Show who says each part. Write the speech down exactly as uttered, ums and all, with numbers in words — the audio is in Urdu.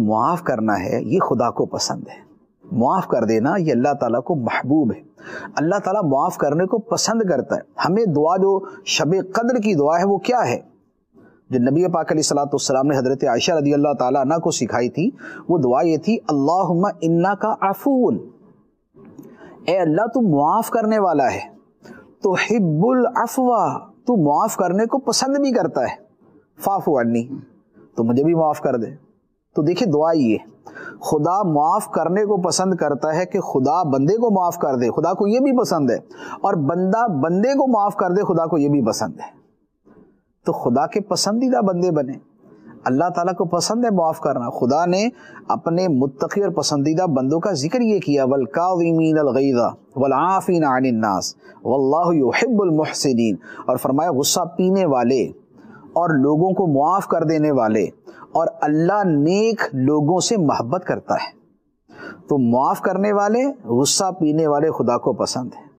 Speaker 1: معاف کرنا ہے یہ خدا کو پسند ہے، معاف کر دینا یہ اللہ تعالیٰ کو محبوب ہے، اللہ تعالیٰ معاف کرنے کو پسند کرتا ہے۔ ہمیں دعا جو شب قدر کی دعا ہے وہ کیا ہے؟ جو نبی پاک علیہ الصلوۃ والسلام نے حضرت عائشہ رضی اللہ تعالیٰ عنہ کو سکھائی تھی، وہ دعا یہ تھی، اللہم انک عفو، اے اللہ تو معاف کرنے والا ہے، تحب العفو، تو معاف کرنے کو پسند بھی کرتا ہے، فاعف عنی، تو مجھے بھی معاف کر دے۔ تو دیکھیں دعا یہ خدا معاف کرنے کو پسند کرتا ہے کہ خدا بندے کو معاف کر دے، خدا کو یہ بھی پسند ہے، اور بندہ بندے کو معاف کر دے، خدا کو یہ بھی پسند ہے۔ تو خدا کے پسندیدہ بندے بنے، اللہ تعالیٰ کو پسند ہے معاف کرنا۔ خدا نے اپنے متقی اور پسندیدہ بندوں کا ذکر یہ کیا، وَالْكَاظِمِينَ الْغَيْظَ وَالْعَافِينَ عَنِ النَّاسِ وَاللَّهُ يُحِبُّ الْمُحْسِنِينَ، اور فرمایا غصہ پینے والے اور لوگوں کو معاف کر دینے والے، اور اللہ نیک لوگوں سے محبت کرتا ہے۔ تو معاف کرنے والے، غصہ پینے والے خدا کو پسند ہے۔